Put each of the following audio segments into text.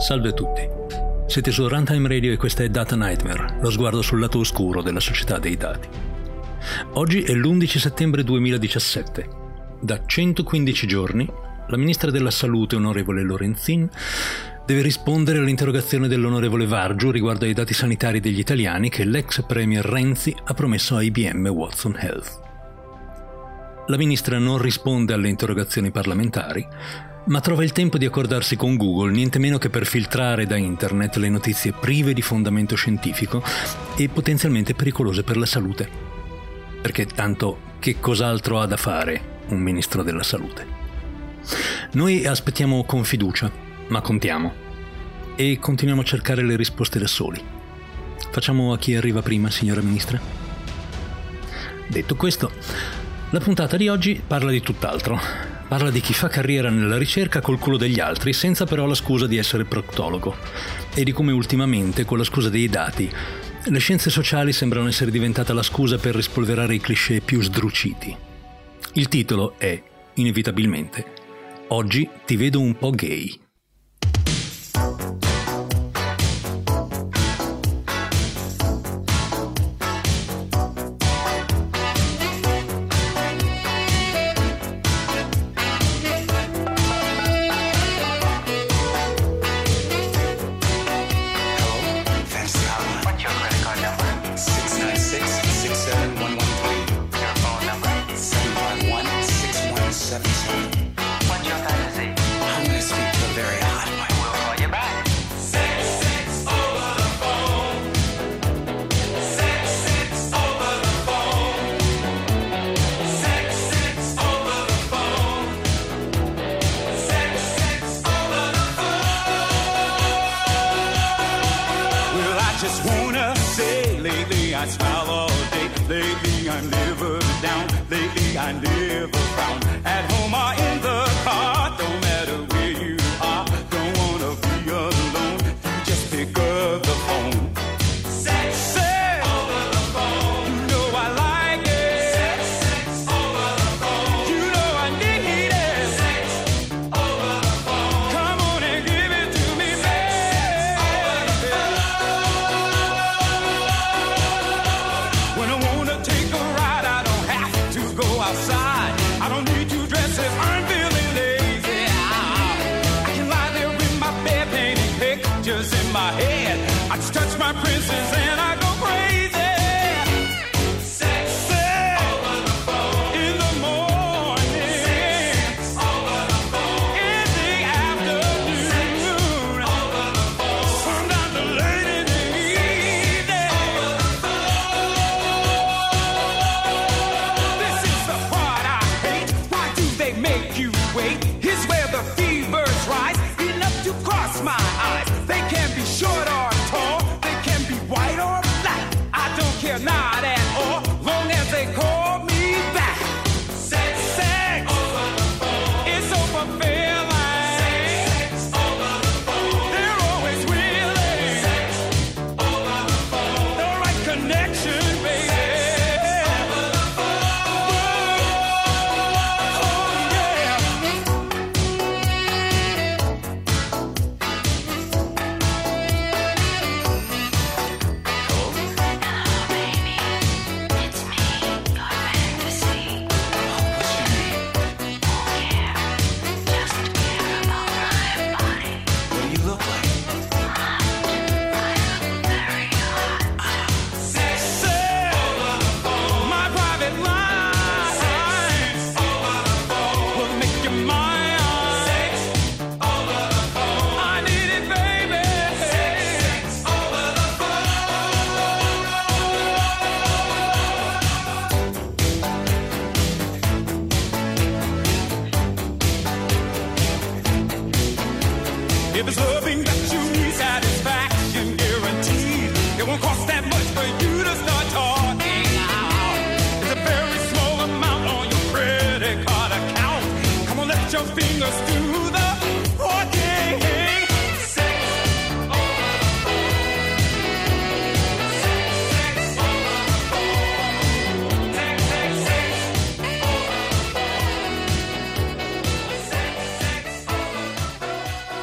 Salve a tutti. Siete su Runtime Radio e questa è Data Nightmare, lo sguardo sul lato oscuro della società dei dati. Oggi è l'11 settembre 2017. Da 115 giorni, la ministra della Salute, onorevole Lorenzin, deve rispondere all'interrogazione dell'onorevole Vargiu riguardo ai dati sanitari degli italiani che l'ex premier Renzi ha promesso a IBM Watson Health. La ministra non risponde alle interrogazioni parlamentari, ma trova il tempo di accordarsi con Google niente meno che per filtrare da internet le notizie prive di fondamento scientifico e potenzialmente pericolose per la salute. Perché tanto che cos'altro ha da fare un ministro della salute? Noi aspettiamo con fiducia, ma contiamo. E continuiamo a cercare le risposte da soli. Facciamo a chi arriva prima, signora ministra? Detto questo, la puntata di oggi parla di tutt'altro. Parla di chi fa carriera nella ricerca col culo degli altri, senza però la scusa di essere proctologo, e di come ultimamente, con la scusa dei dati, le scienze sociali sembrano essere diventate la scusa per rispolverare i cliché più sdruciti. Il titolo è, inevitabilmente, Oggi ti vedo un po' gay.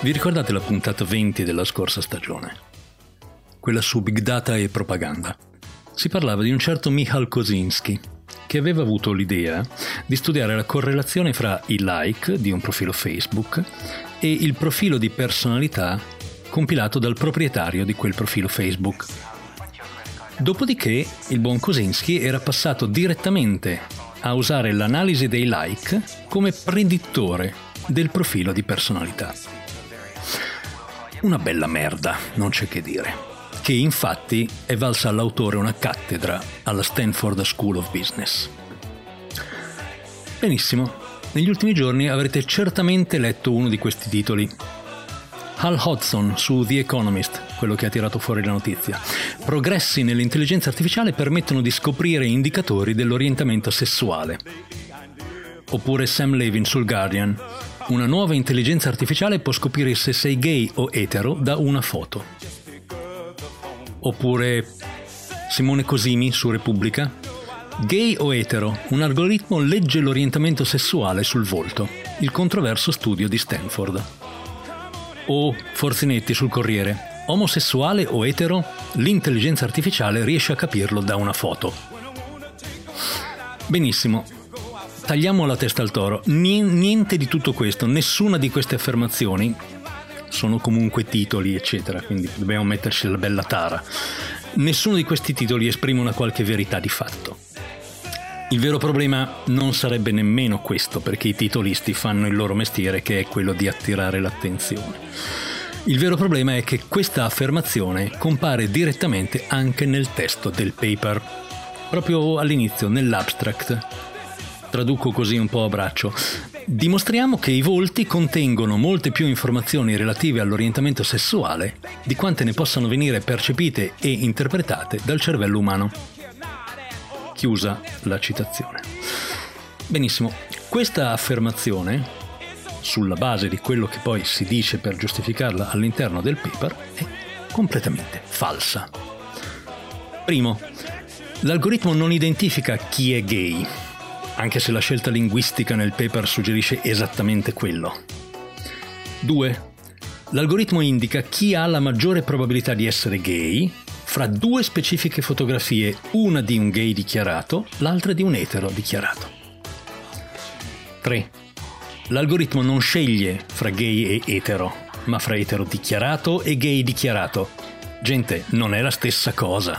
Vi ricordate la puntata 20 della scorsa stagione? Quella su Big Data e propaganda. Si parlava di un certo Michal Kosinski, che aveva avuto l'idea di studiare la correlazione fra i like di un profilo Facebook e il profilo di personalità compilato dal proprietario di quel profilo Facebook. Dopodiché il buon Kosinski era passato direttamente a usare l'analisi dei like come predittore del profilo di personalità. Una bella merda, non c'è che dire, che infatti è valsa all'autore una cattedra alla Stanford School of Business. Benissimo, negli ultimi giorni avrete certamente letto uno di questi titoli. Hal Hodgson su The Economist, quello che ha tirato fuori la notizia. Progressi nell'intelligenza artificiale permettono di scoprire indicatori dell'orientamento sessuale. Oppure Sam Levin sul Guardian. Una nuova intelligenza artificiale può scoprire se sei gay o etero da una foto. Oppure Simone Cosimi su Repubblica. Gay o etero, un algoritmo legge l'orientamento sessuale sul volto. Il controverso studio di Stanford. O Forzinetti sul Corriere. Omosessuale o etero, l'intelligenza artificiale riesce a capirlo da una foto. Benissimo. Tagliamo la testa al toro. Niente di tutto questo, nessuna di queste affermazioni, sono comunque titoli eccetera, quindi dobbiamo metterci la bella tara. Nessuno di questi titoli esprime una qualche verità di fatto. Il vero problema non sarebbe nemmeno questo, perché i titolisti fanno il loro mestiere, che è quello di attirare l'attenzione. Il vero problema è che questa affermazione compare direttamente anche nel testo del paper, proprio all'inizio, nell'abstract. Traduco così un po' a braccio. Dimostriamo che i volti contengono molte più informazioni relative all'orientamento sessuale di quante ne possano venire percepite e interpretate dal cervello umano. Chiusa la citazione. Benissimo, questa affermazione, sulla base di quello che poi si dice per giustificarla all'interno del paper, è completamente falsa. Primo, l'algoritmo non identifica chi è gay, anche se la scelta linguistica nel paper suggerisce esattamente quello. 2. L'algoritmo indica chi ha la maggiore probabilità di essere gay fra due specifiche fotografie, una di un gay dichiarato, l'altra di un etero dichiarato. 3. L'algoritmo non sceglie fra gay e etero, ma fra etero dichiarato e gay dichiarato. Gente, non è la stessa cosa.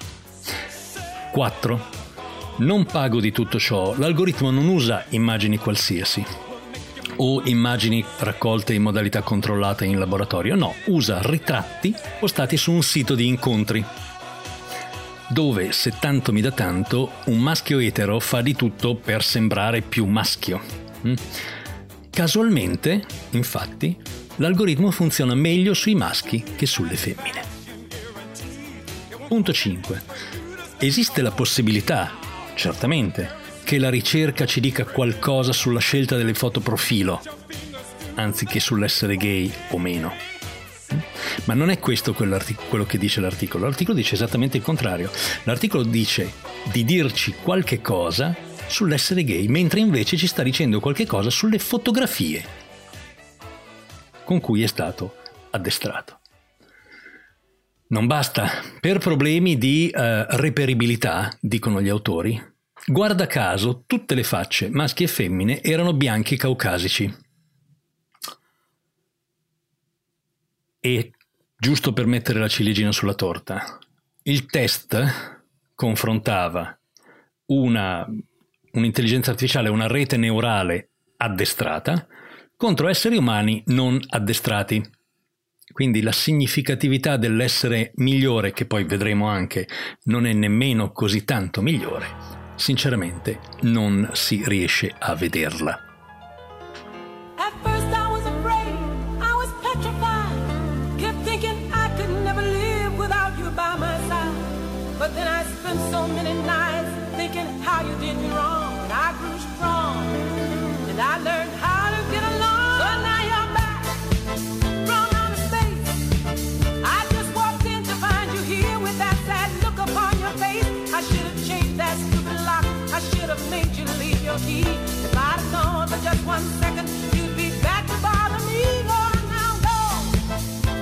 4. Non pago di tutto ciò, l'algoritmo non usa immagini qualsiasi o immagini raccolte in modalità controllata in laboratorio, no, usa ritratti postati su un sito di incontri, dove, se tanto mi dà tanto, un maschio etero fa di tutto per sembrare più maschio. Casualmente, infatti, l'algoritmo funziona meglio sui maschi che sulle femmine. Punto 5. Esiste la possibilità, certamente, che la ricerca ci dica qualcosa sulla scelta delle foto profilo, anziché sull'essere gay o meno. Ma non è questo quello che dice l'articolo. L'articolo dice esattamente il contrario. L'articolo dice di dirci qualche cosa sull'essere gay, mentre invece ci sta dicendo qualche cosa sulle fotografie con cui è stato addestrato. Non basta. Per problemi di reperibilità, dicono gli autori, guarda caso tutte le facce, maschi e femmine, erano bianchi caucasici. E, giusto per mettere la ciliegina sulla torta, il test confrontava un'intelligenza artificiale, una rete neurale addestrata, contro esseri umani non addestrati. Quindi la significatività dell'essere migliore, che poi vedremo anche, non è nemmeno così tanto migliore. Sinceramente non si riesce a vederla. At first I was afraid, I was petrified, kept thinking I could never live without you by my side. But then I spent so many nights thinking how you did me wrong, and I grew strong, and I learned how to get along. So now you're back from outer space. I just walked in to find you here with that sad look upon your face. I should have changed that stupid lock, I should have made you leave your key. If I'd have gone for just 1 second, you'd be back to bother me. Go on now, go.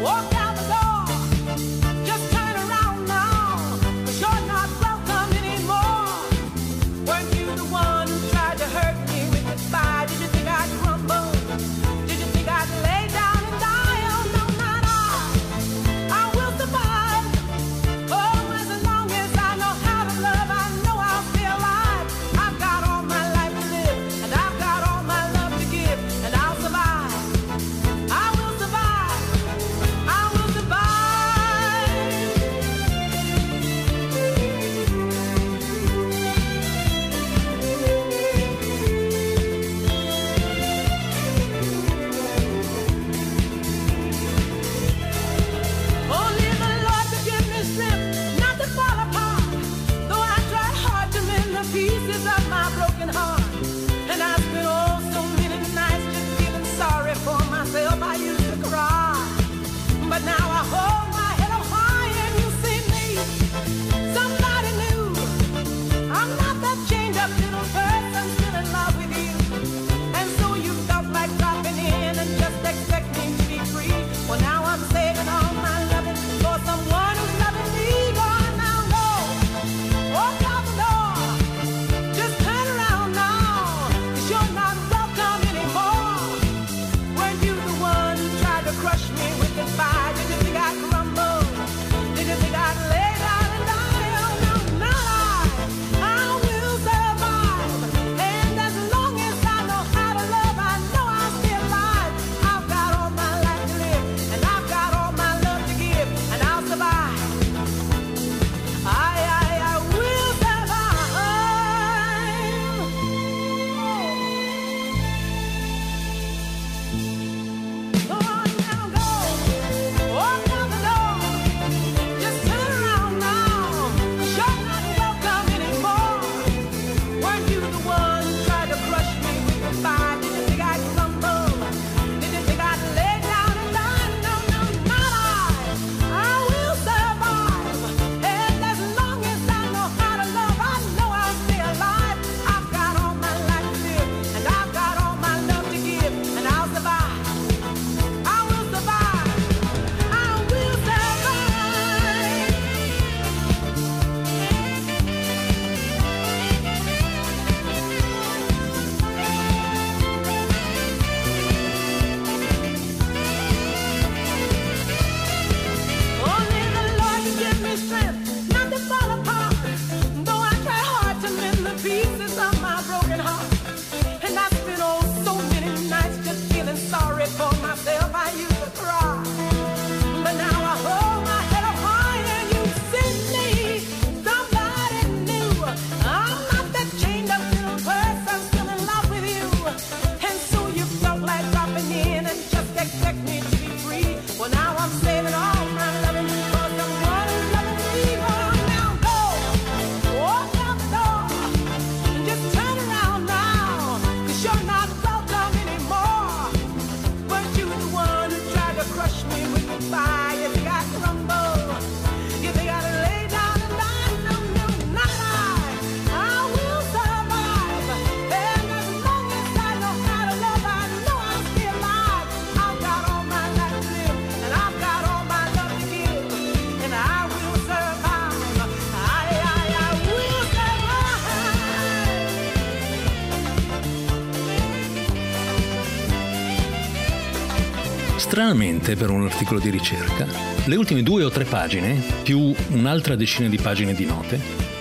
Stranamente, per un articolo di ricerca, le ultime 2 o 3 pagine, più un'altra decina di pagine di note,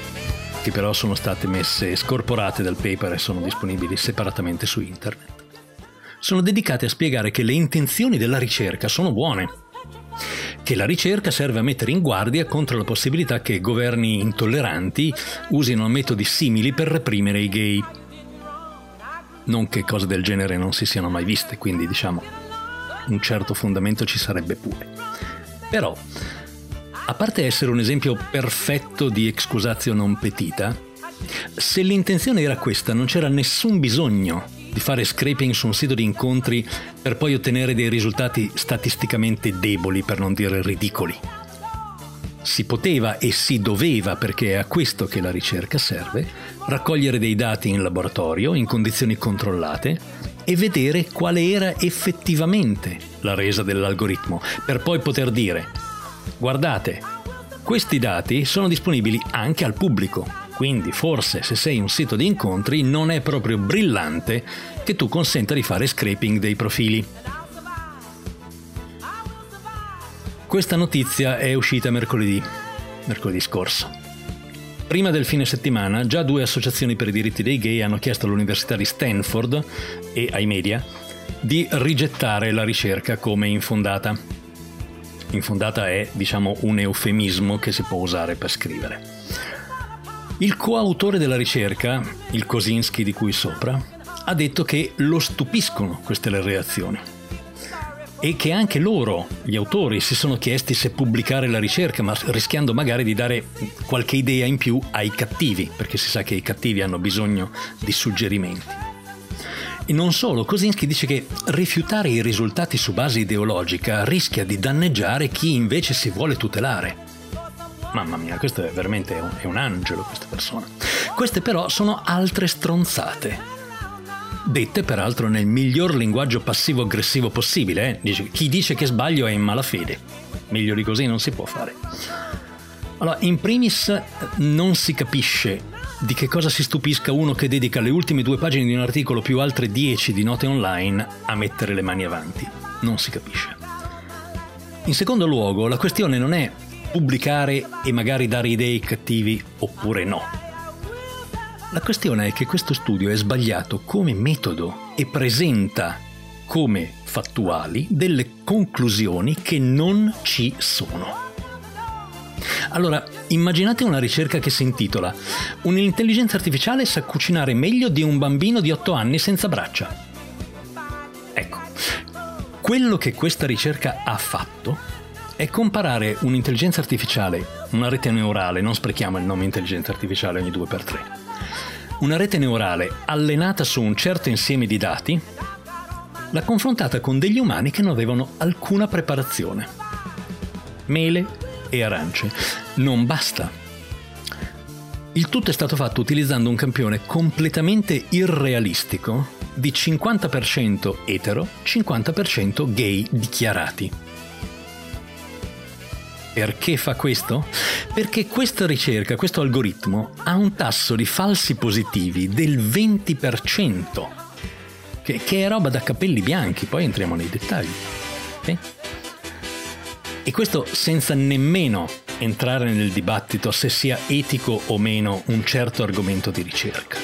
che però sono state messe scorporate dal paper e sono disponibili separatamente su internet, sono dedicate a spiegare che le intenzioni della ricerca sono buone, che la ricerca serve a mettere in guardia contro la possibilità che governi intolleranti usino metodi simili per reprimere i gay. Non che cose del genere non si siano mai viste, quindi diciamo un certo fondamento ci sarebbe pure. Però, a parte essere un esempio perfetto di excusatio non petita, se l'intenzione era questa, non c'era nessun bisogno di fare scraping su un sito di incontri per poi ottenere dei risultati statisticamente deboli, per non dire ridicoli. Si poteva e si doveva, perché è a questo che la ricerca serve, raccogliere dei dati in laboratorio, in condizioni controllate, e vedere quale era effettivamente la resa dell'algoritmo, per poi poter dire: guardate, questi dati sono disponibili anche al pubblico, quindi forse se sei un sito di incontri non è proprio brillante che tu consenta di fare scraping dei profili. Questa notizia è uscita mercoledì scorso. Prima del fine settimana, già 2 associazioni per i diritti dei gay hanno chiesto all'Università di Stanford e ai media di rigettare la ricerca come infondata. Infondata è, diciamo, un eufemismo che si può usare per scrivere. Il coautore della ricerca, il Kosinski di cui sopra, ha detto che lo stupiscono queste le reazioni e che anche loro, gli autori, si sono chiesti se pubblicare la ricerca, ma rischiando magari di dare qualche idea in più ai cattivi, perché si sa che i cattivi hanno bisogno di suggerimenti. E non solo, Kosinski dice che rifiutare i risultati su base ideologica rischia di danneggiare chi invece si vuole tutelare. Mamma mia, questo è veramente un angelo, questa persona. Queste però sono altre stronzate, dette peraltro nel miglior linguaggio passivo-aggressivo possibile. Chi dice che sbaglio è in malafede. Meglio di così non si può fare. Allora, in primis non si capisce di che cosa si stupisca uno che dedica le ultime 2 pagine di un articolo più altre 10 di note online a mettere le mani avanti. Non si capisce. In secondo luogo, la questione non è pubblicare e magari dare idee ai cattivi oppure no. La questione è che questo studio è sbagliato come metodo e presenta come fattuali delle conclusioni che non ci sono. Allora, immaginate una ricerca che si intitola "Un'intelligenza artificiale sa cucinare meglio di un bambino di 8 anni senza braccia". Ecco, quello che questa ricerca ha fatto è comparare un'intelligenza artificiale, una rete neurale, non sprechiamo il nome intelligenza artificiale ogni 2x3, una rete neurale allenata su un certo insieme di dati, l'ha confrontata con degli umani che non avevano alcuna preparazione. Mele e arance. Non basta. Il tutto è stato fatto utilizzando un campione completamente irrealistico di 50% etero, 50% gay dichiarati. Perché fa questo? Perché questa ricerca, questo algoritmo, ha un tasso di falsi positivi del 20%, che è roba da capelli bianchi, poi entriamo nei dettagli. Okay? E questo senza nemmeno entrare nel dibattito se sia etico o meno un certo argomento di ricerca.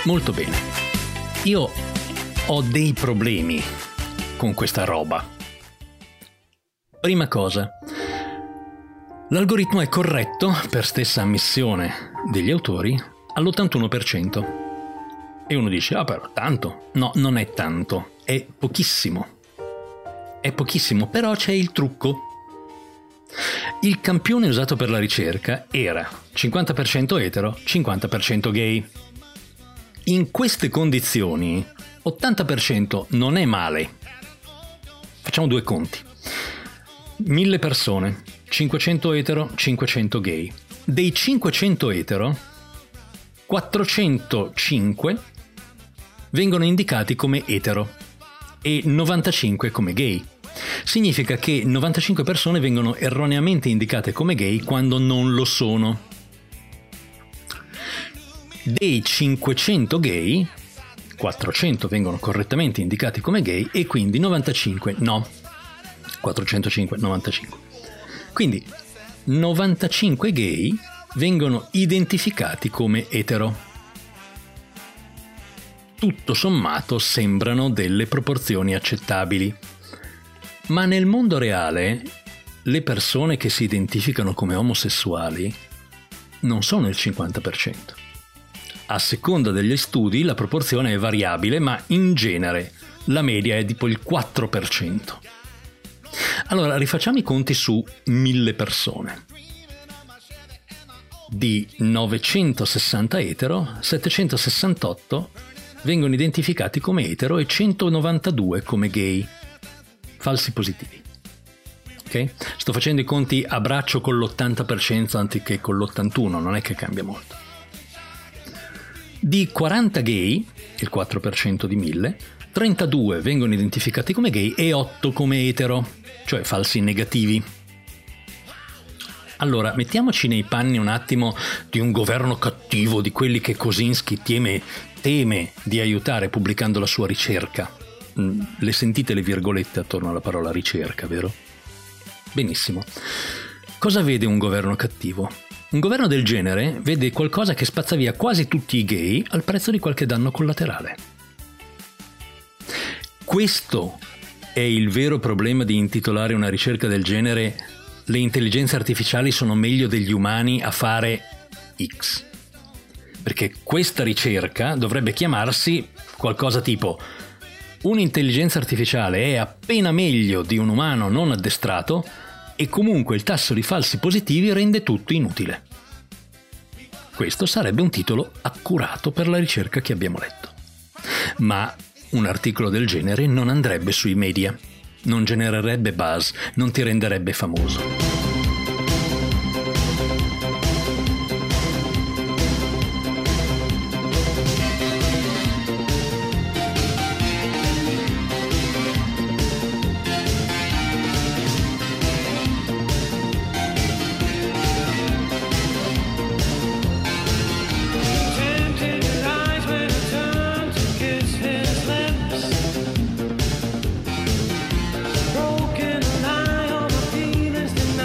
Molto bene. Io ho dei problemi con questa roba. Prima cosa, l'algoritmo è corretto, per stessa ammissione degli autori, all'81%. E uno dice, però tanto. No, non è tanto, è pochissimo. È pochissimo, però c'è il trucco. Il campione usato per la ricerca era 50% etero, 50% gay. In queste condizioni 80% non è male. Facciamo due conti. 1000 persone, 500 etero, 500 gay. Dei 500 etero, 405 vengono indicati come etero e 95 come gay. Significa che 95 persone vengono erroneamente indicate come gay quando non lo sono. Dei 500 gay, 400 vengono correttamente indicati come gay e quindi 95 no. 405, 95. Quindi 95 gay vengono identificati come etero. Tutto sommato sembrano delle proporzioni accettabili. Ma nel mondo reale le persone che si identificano come omosessuali non sono il 50%. A seconda degli studi la proporzione è variabile, ma in genere la media è tipo il 4%. Allora rifacciamo i conti su 1000 persone. Di 960 etero, 768 vengono identificati come etero e 192 come gay. Falsi positivi. Ok? Sto facendo i conti a braccio con l'80% anziché con l'81%, non è che cambia molto. Di 40 gay, il 4% di 1000, 32 vengono identificati come gay e 8 come etero, cioè falsi negativi. Allora, mettiamoci nei panni un attimo di un governo cattivo, di quelli che Kosinski teme di aiutare pubblicando la sua ricerca. Le sentite le virgolette attorno alla parola ricerca, vero? Benissimo. Cosa vede un governo cattivo? Un governo del genere vede qualcosa che spazza via quasi tutti i gay al prezzo di qualche danno collaterale. Questo è il vero problema di intitolare una ricerca del genere "Le intelligenze artificiali sono meglio degli umani a fare X". Perché questa ricerca dovrebbe chiamarsi qualcosa tipo "Un'intelligenza artificiale è appena meglio di un umano non addestrato e comunque il tasso di falsi positivi rende tutto inutile". Questo sarebbe un titolo accurato per la ricerca che abbiamo letto. Ma un articolo del genere non andrebbe sui media, non genererebbe buzz, non ti renderebbe famoso. Broken eye on my feelings tonight.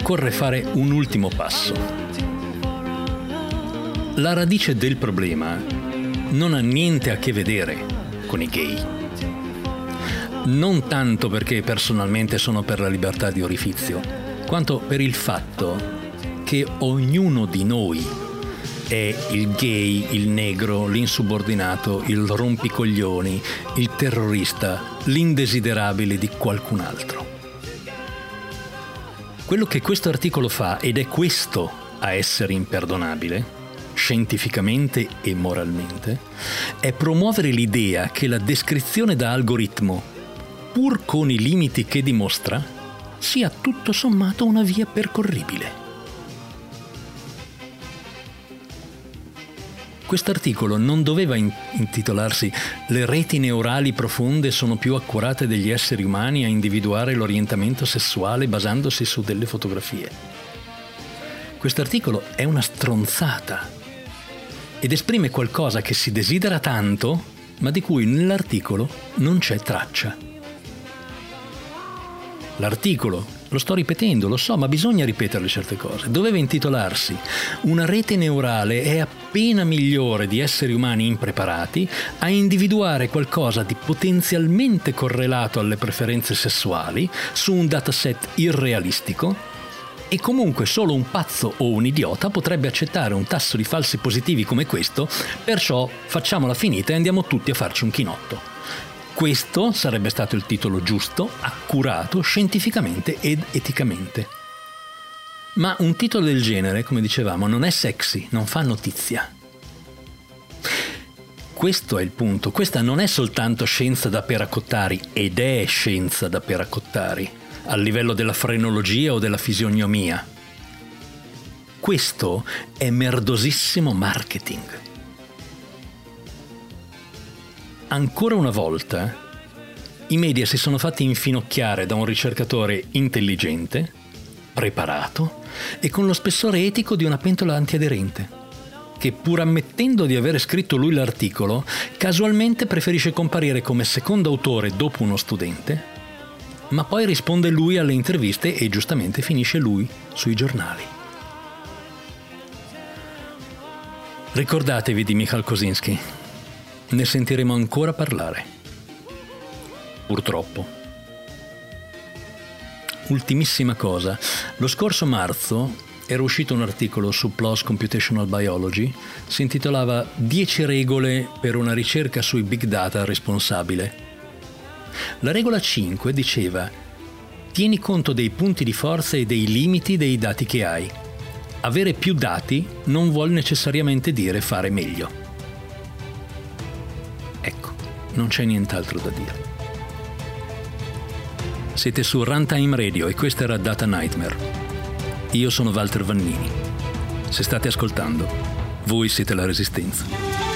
occorre fare un ultimo passo. La radice del problema non ha niente a che vedere con i gay. Non tanto perché personalmente sono per la libertà di orifizio, quanto per il fatto che ognuno di noi è il gay, il negro, l'insubordinato, il rompicoglioni, il terrorista, l'indesiderabile di qualcun altro. Quello che questo articolo fa, ed è questo a essere imperdonabile, scientificamente e moralmente, è promuovere l'idea che la descrizione da algoritmo, pur con i limiti che dimostra, sia tutto sommato una via percorribile. Quest'articolo non doveva intitolarsi «Le reti neurali profonde sono più accurate degli esseri umani a individuare l'orientamento sessuale basandosi su delle fotografie». Quest'articolo è una stronzata ed esprime qualcosa che si desidera tanto, ma di cui nell'articolo non c'è traccia. L'articolo, lo sto ripetendo, lo so, ma bisogna ripetere certe cose, doveva intitolarsi «Una rete neurale è appena migliore di esseri umani impreparati a individuare qualcosa di potenzialmente correlato alle preferenze sessuali su un dataset irrealistico e comunque solo un pazzo o un idiota potrebbe accettare un tasso di falsi positivi come questo, perciò facciamola finita e andiamo tutti a farci un chinotto». Questo sarebbe stato il titolo giusto, accurato, scientificamente ed eticamente. Ma un titolo del genere, come dicevamo, non è sexy, non fa notizia. Questo è il punto. Questa non è soltanto scienza da peracottari, ed è scienza da peracottari, al livello della frenologia o della fisionomia. Questo è merdosissimo marketing. Ancora una volta, i media si sono fatti infinocchiare da un ricercatore intelligente, preparato e con lo spessore etico di una pentola antiaderente, che pur ammettendo di avere scritto lui l'articolo, casualmente preferisce comparire come secondo autore dopo uno studente, ma poi risponde lui alle interviste e giustamente finisce lui sui giornali. Ricordatevi di Michal Kosinski. Ne sentiremo ancora parlare. Purtroppo. Ultimissima cosa. Lo scorso marzo era uscito un articolo su PLOS Computational Biology. Si intitolava 10 regole per una ricerca sui big data responsabile. La regola 5 diceva: tieni conto dei punti di forza e dei limiti dei dati che hai. Avere più dati non vuol necessariamente dire fare meglio. Ecco, non c'è nient'altro da dire. Siete su Runtime Radio e questa era Data Nightmare. Io sono Walter Vannini. Se state ascoltando, voi siete la Resistenza.